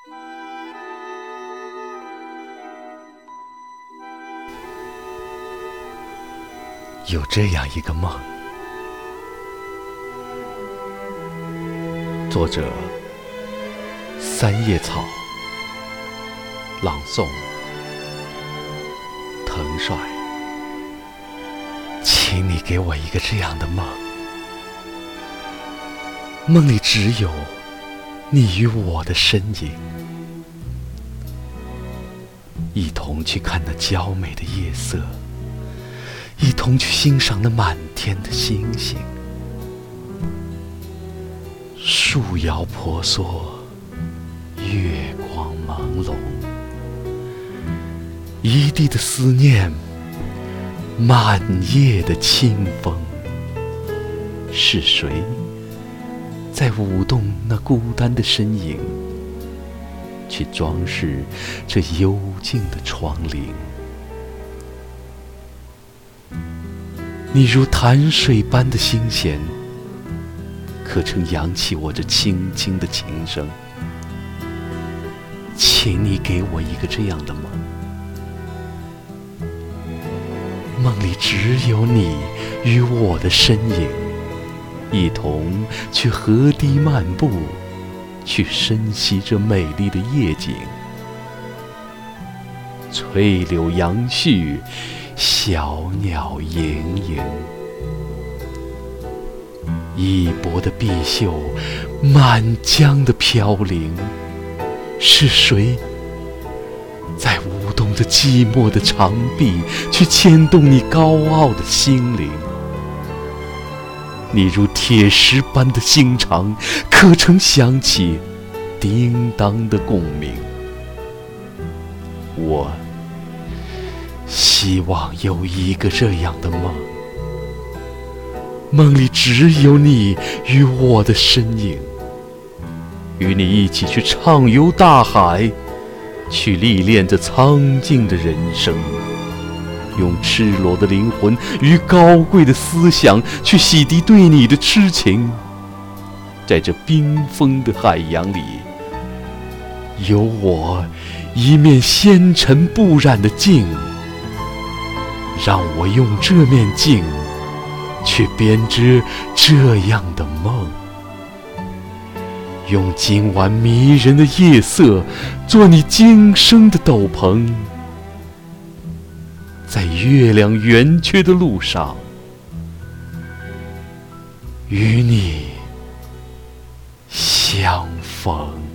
有这样一个梦，作者三叶草，朗诵藤帅。请你给我一个这样的梦，梦里只有你与我的身影，一同去看那娇美的夜色，一同去欣赏那满天的星星。树摇婆娑，月光朦胧，一地的思念，满夜的清风。是谁在舞动那孤单的身影，去装饰这幽静的窗棂？你如潭水般的心弦，可曾扬起我这轻轻的琴声？请你给我一个这样的梦，梦里只有你与我的身影，一同去河堤漫步，去深吸这美丽的夜景。翠柳杨絮，小鸟盈盈，一波的碧袖，满江的飘零。是谁在舞动着寂寞的长臂，去牵动你高傲的心灵？你如铁石般的心肠，可曾响起叮当的共鸣？我希望有一个这样的梦，梦里只有你与我的身影，与你一起去畅游大海，去历练这苍劲的人生，用赤裸的灵魂与高贵的思想去洗涤对你的痴情。在这冰封的海洋里，有我一面纤尘不染的镜，让我用这面镜去编织这样的梦，用今晚迷人的夜色做你今生的斗篷，在月亮圆缺的路上，与你相逢。